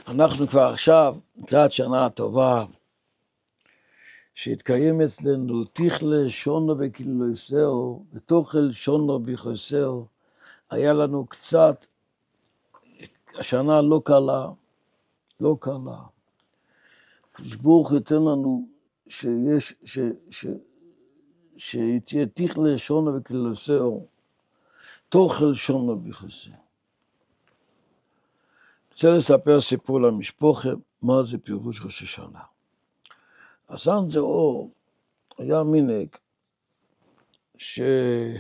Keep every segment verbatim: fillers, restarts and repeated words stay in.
אנחנו כבר עכשיו לקראת שנה טובה, שהתקיים אצלנו תכלה שונו וכלולסהו, ותאכל שונו בכוסהו. היה לנו קצת, השנה לא קלה, לא קלה. ברוך ייתן לנו שיש, ש, ש, שתהיה תכלה שונו וכלולסהו, תאכל שונו בכוסהו. רוצה לספר סיפור למשפחה, מה זה פירוש ראש השנה. הסנזר אור היה מנהג שבערב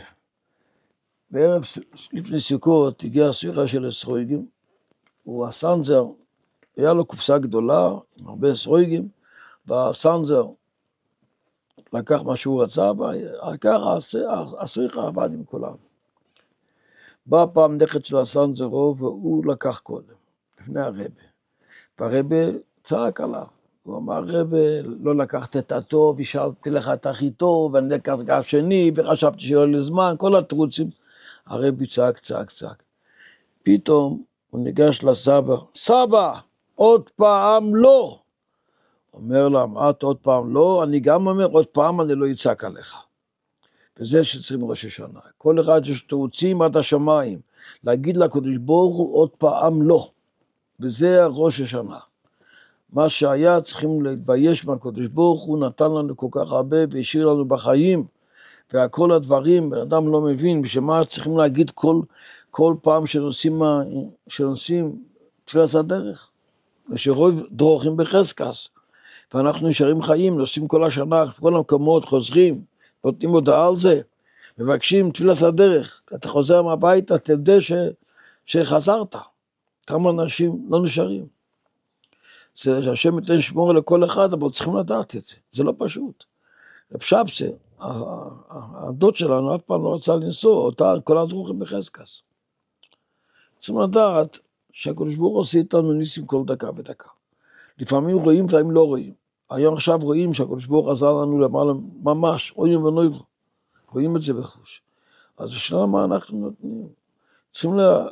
לפני סוכות הגיעה ספירה של אסרויגים, והסנזר היה לו קופסה גדולה עם הרבה אסרויגים, והסנזר לקח מה שהוא רצה, והעיקר הספירה עבד עם כולם. בא פעם נכד של הסנזר אור והוא לקח קודם, לפני הרבא, והרבא צעק עליו. הוא אמר, רבי, לא לקחת את הטוב, השארתי לך את הכי טוב, ואני לקחת את השני, וחשבתי שיהיה לי זמן, כל התרוצים. הרבי צעק, צעק, צעק. פתאום הוא ניגש לסבא, סבא, עוד פעם לא. אומר לה, את עוד פעם לא, אני גם אומר, עוד פעם אני לא אצעק עליך. וזה שצריכים ראש השנה. כל אחד יש תרוצים עד השמיים, להגיד לקדוש ברוך הוא עוד פעם לא. וזה ראש השנה. מה שהיה צריכים להתבייש מהקדוש ברוך הוא, נתן לנו כל כך הרבה והשאיר לנו בחיים, וכל הדברים, בן אדם לא מבין, בשמה צריכים להגיד כל, כל פעם שנוסעים, שנוסעים תפילת הדרך, ושרוב דרוכים בחזקס, ואנחנו נשארים חיים, נוסעים כל השנה, כל המקומות, חוזרים, נותנים הודעה על זה, מבקשים תפילת הדרך, אתה חוזר מהביתה, תדע ש, שחזרת, כמה אנשים לא נשארים. זה שהשם ייתן שמור לכל אחד, אבל צריכים לדעת את זה, זה לא פשוט. רב שבסה, הדוד שלנו אף פעם לא רצה לנסוע, אותה כל הדרוכים בחזקס. צריכים לדעת שהקדוש ברוך הוא עושה איתנו ניסים כל דקה ודקה. לפעמים רואים, לפעמים לא רואים. היום עכשיו רואים שהקדוש ברוך הוא עזר לנו למעלה ממש, אויים ונוירו. רואים את זה בחוש. אז השאלה מה אנחנו נותנים. צריכים לה...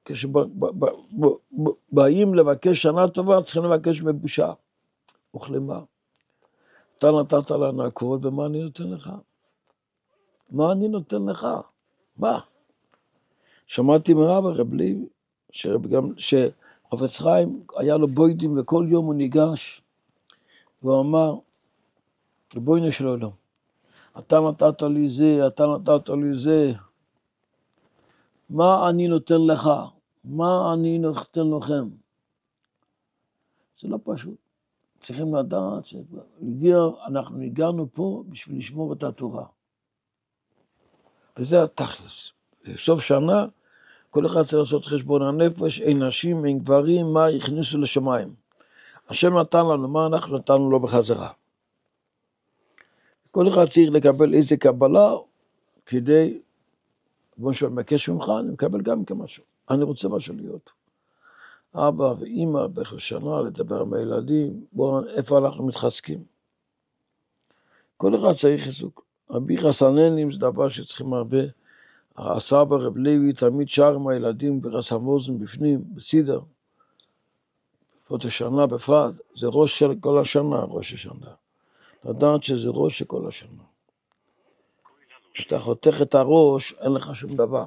כשבאים לבקש שנה טובה, צריכים לבקש מבושה, וכלמה. אתה נתת לנו הכל, ומה אני נותן לך? מה אני נותן לך? מה? שמעתי מרב הרב לוי, שחפץ חיים היה לו בוידים, וכל יום הוא ניגש, והוא אמר, ריבונו של עולם, אתה נתת לי זה, אתה נתת לי זה, מה אני נותן לך? מה אני נותן לכם? זה לא פשוט. צריכים לדעת שאנחנו הגענו פה בשביל לשמור את התורה. וזה התכלס. בסוף שנה, כל אחד צריך לעשות חשבון הנפש, אין נשים, אין גברים, מה הכניסו לשמיים. השם נתן לנו, מה אנחנו נתנו לו בחזרה. כל אחד צריך לקבל איזה קבלה, כדי, כמו שאני מבקש ממך, אני מקבל גם כמשהו. אני רוצה משהו להיות. אבא ואמא בחשנה לדבר עם הילדים, בואו, איפה אנחנו מתחזקים. כל אחד צריך חיזוק. רבי חסננים זה דבר שצריכים הרבה. הסבא רב לוי תמיד שר עם הילדים ברס המוזן בפנים, בסידר. לפחות השנה בפרט, זה ראש של כל השנה, ראש השנה. לדעת שזה ראש של כל השנה. אתה חותך את הראש, אין לך שום דבר.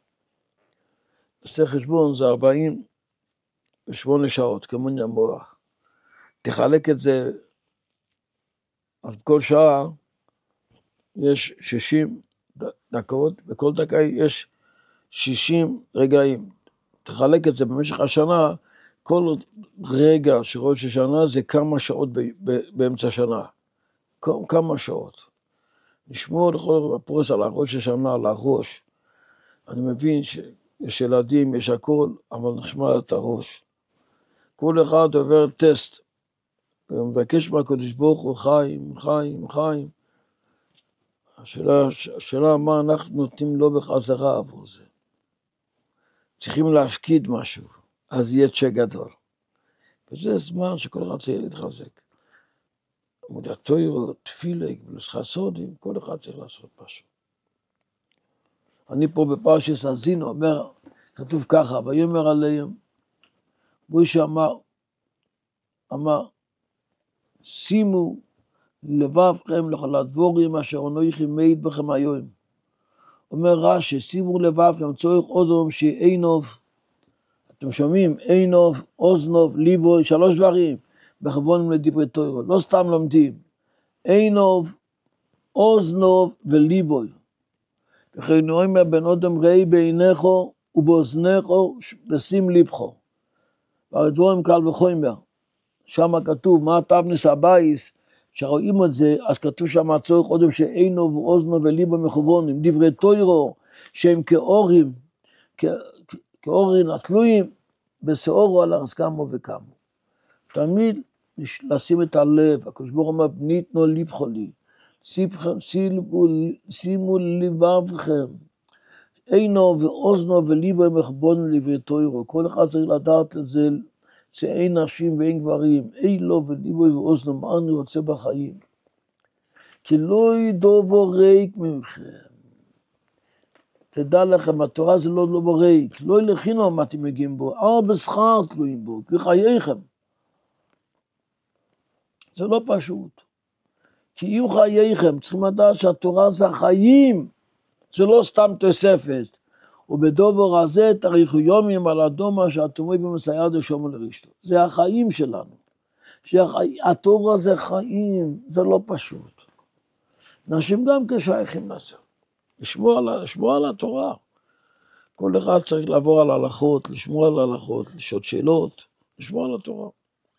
עושה חשבון זה ארבעים ושמונה שעות, כמוני המוח. תחלק את זה, על כל שעה יש שישים דקות, בכל דקה יש שישים רגעים. תחלק את זה במשך השנה, כל רגע של ראש השנה זה כמה שעות באמצע השנה. כמה שעות. נשמור לכל הפרוס על הראש השנה, על הראש. אני מבין ש... יש ילדים, יש הכל, אבל נשמע את הראש. כל אחד עובר טסט, ומבקש מהקדוש ברוך הוא חיים, חיים, חיים. השאלה, השאלה מה אנחנו נותנים לו בחזרה עבור זה. צריכים להפקיד משהו, אז יהיה צ'ק גדול. וזה זמן שכל אחד צריך להתחזק. עבודת תורה, תפילה, גבולת חסדים, כל אחד צריך לעשות משהו. אני פה בפרשת האזינו, אומר, כתוב ככה, ויאמר עליהם, משה אמר, אמר, שימו לבבכם לכל הדבורים אשר אנוכי מעיד בכם היום. אומר רש"י, שימו לבבכם צורך אודום שאינוב, אתם שומעים? אינוב, אוזנוב, ליבו, שלוש דברים, בכוונים לדברי תורה, לא סתם לומדים. אינוב, אוזנוב וליבו. וכן אומר בן אדם ראי בעיניך ובאוזניך ושים ליבך. והדברים קל וחומר. שם כתוב, מה תבנס הבייס, שרואים את זה, אז כתוב שם צורך אודם שאינו ואוזנו וליבו מכוונים, דברי תורה שהם כאורים, כאורים התלויים בשעורו על ארץ כמו וכמו. תמיד לשים את הלב, הקדוש ברוך הוא אומר, ניתנו ליבך לי, שימו לבבכם, אינו ואוזנו וליבו מכוונים לדברי תורה, כל אחד צריך לדעת את זה, שאין נשים ואין גברים, אין לו וליבו ואוזנו, מה אני רוצה בחיים? כי לא ידובו ריק ממכם. תדע לכם, התורה זה לא דובו ריק, לא ילכינו מה אתם מגיעים בו, הרבה שכר תלויים בו, כי חייכם. זה לא פשוט. כי יהיו חייכם, צריכים לדעת שהתורה זה החיים, זה לא סתם תוספת. ובדובר הזה תאריכו יומים על אדומה שהתומי במסייע דשומו לרשתו. זה החיים שלנו. שהתורה זה חיים, זה לא פשוט. אנשים גם כשייכים לזה. לשמור על, לשמור על התורה. כל אחד צריך לעבור על הלכות, לשמור על הלכות, לשאול שאלות, לשמור על התורה.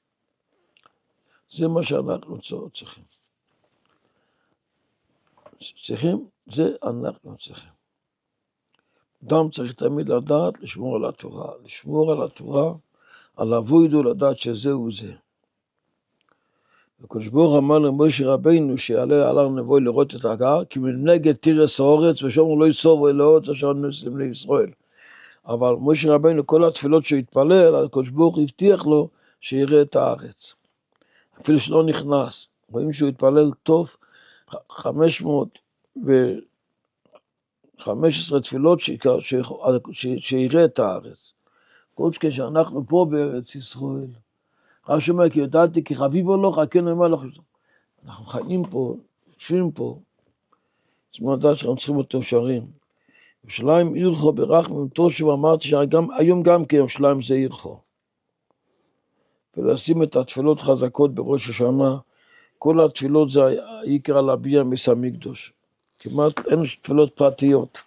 זה מה שאנחנו צריכים. צריכים, זה אנחנו צריכים. אדם צריך תמיד לדעת לשמור על התורה, לשמור על התורה, על אבוידו לדעת שזהו זה. הקדוש ברוך הוא אמר למשה רבינו שיעלה עליו נבוא לראות את ההר, כי מנגד תירס האורץ ושומר לא יסובו אל הארץ אשר נוסעים לישראל. אבל משה רבינו כל התפילות שהוא התפלל, הקדוש ברוך הוא הבטיח לו שיראה את הארץ. אפילו שלא נכנס, רואים שהוא התפלל טוב, חמש מאות וחמש עשרה תפילות שיראה את הארץ. כל שכן שאנחנו פה בארץ ישראל, רש"י אומר, כי ידעתי כי חביבו לו, חכנו אומר לך, אנחנו חיים פה, יושבים פה, זאת אומרת שאנחנו צריכים אותו שרים. ירושלים עירך ברחמים תושב, אמרתי שהיום גם כי ירושלים זה עירך. ולשים את התפילות חזקות בראש השנה, כל התפילות זה יקרא להביע מסע מקדוש. כמעט אין תפילות פרטיות.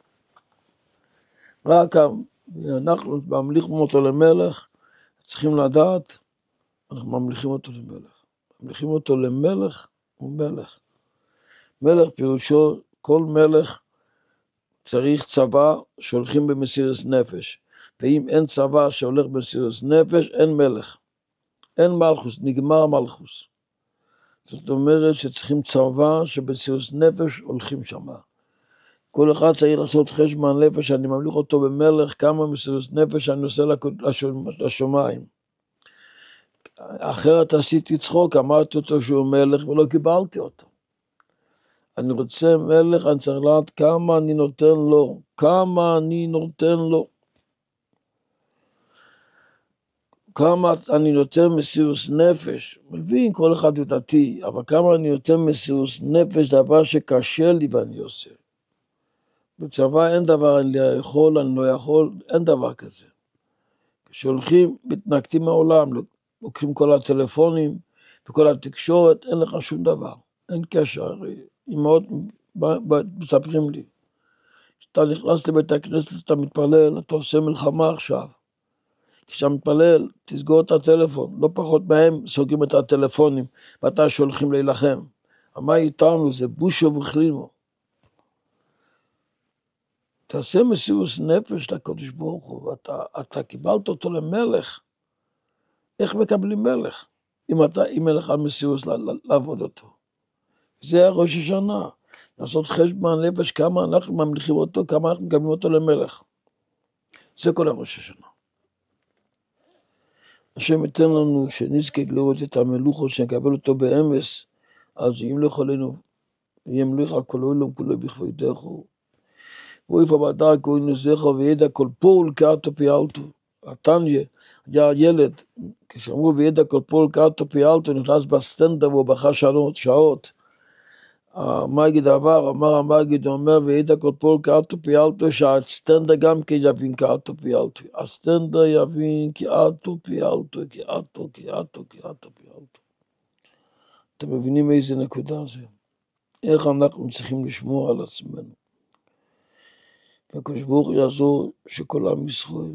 רק אנחנו ממליכים אותו למלך, צריכים לדעת, אנחנו ממליכים אותו למלך. ממליכים אותו למלך ומלך. מלך פירושו, כל מלך צריך צבא שהולכים במסירות נפש. ואם אין צבא שהולך במסירות נפש, אין מלך. אין מלכוס, נגמר מלכוס. זאת אומרת שצריכים צבא שבמסירות נפש הולכים שם. כל אחד צריך לעשות חשבון נפש, אני ממליך אותו במלך, כמה מסירות נפש אני עושה לשמיים. אחרת עשיתי צחוק, אמרתי אותו שהוא מלך ולא קיבלתי אותו. אני רוצה מלך, אני צריך לדעת כמה אני נותן לו, כמה אני נותן לו. כמה אני נותן מסירות נפש, מבין כל אחד דתי, אבל כמה אני נותן מסירות נפש, דבר שקשה לי ואני עושה. בצבא אין דבר, אני לא יכול, אני לא יכול, אין דבר כזה. כשהולכים, מתנקטים מהעולם, לוקחים כל הטלפונים וכל התקשורת, אין לך שום דבר, אין קשר. אמהות מספרים לי, כשאתה נכנס לבית הכנסת, אתה מתפלל, אתה עושה מלחמה עכשיו. כשאתה מתפלל, תסגור את הטלפון, לא פחות מהם סוגרים את הטלפונים, ואתה שהולכים להילחם. מה איתנו? זה בושה וכלימו. תעשה מסירות נפש לקדוש ברוך הוא, ואתה אתה קיבלת אותו למלך. איך מקבלים מלך? אם אתה, אם אין לך מסירות לעבוד אותו. זה ראש השנה. לעשות חשבון נפש, כמה אנחנו ממליכים אותו, כמה אנחנו מקבלים אותו למלך. זה כל הראש השנה. השם ייתן לנו שנזכה לראות את המלוכו, שנקבל אותו באמס, אז ימלוך עלינו, ימלוך על כל עולם כולו בכבודך. ואיפה בדק כהן נזכה וידע כל פועל כאתו פעלתו. התניא, היה ילד, כשאמרו וידע כל פול קאטו פיאלטו, נכנס בסטנדר והוא בכה שעות, שעות. המגיד עבר, אמר המגיד, הוא אומר וידע כל פול קאטו פיאלטו, שהסטנדר גם כן יבין קאטו פיאלטו. הסטנדר יבין קאטו פיאלטו, קאטו, קאטו, קאטו פיאלטו. אתם מבינים איזה נקודה זה? איך אנחנו צריכים לשמור על עצמנו? והקדוש ברוך הוא יעזור שכל עם ישראל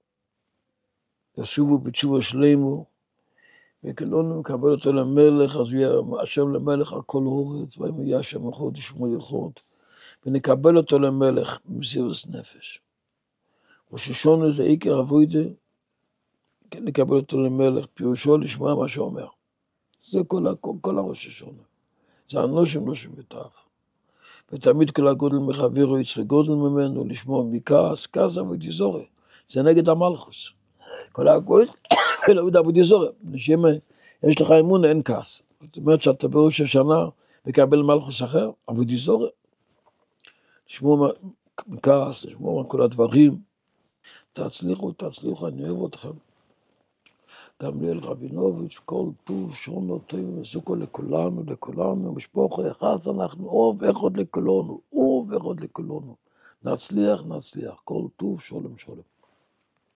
ישובו בתשובה שלמה, וכלנו מקבל אותו למלך, אז יהיה השם למלך על כל אורץ, ויהיה השם חודש מלכות, ונקבל אותו למלך במסירות נפש. ראש השונה זה עיקר עבודה, כן נקבל אותו למלך, פירושו לשמוע מה שאומר. זה כל, כל, כל הראש השונה. זה אנושים נושים וטף. ותמיד כל הגודל מחברו יצחק גודל ממנו, לשמוע מכעס, כעס עבודי זורה. זה נגד המלכוס. כל הגודל, כל עבודה עבודי זורה. אנשים, יש לך אמון, אין כעס. זאת אומרת שאתה בראש השנה מקבל מלכוס אחר, עבודי זורה. לשמוע מכעס, לשמוע כל הדברים. תצליחו, תצליחו, אני אוהב אתכם. גמליאל רבינוביץ', כל טוב, שונו טוב, וזוכו לכולנו, לכולנו, משפחה אחת אנחנו, אוב אחד לכולנו, אוב אחד לכולנו. נצליח, נצליח, כל טוב, שולם, שולם.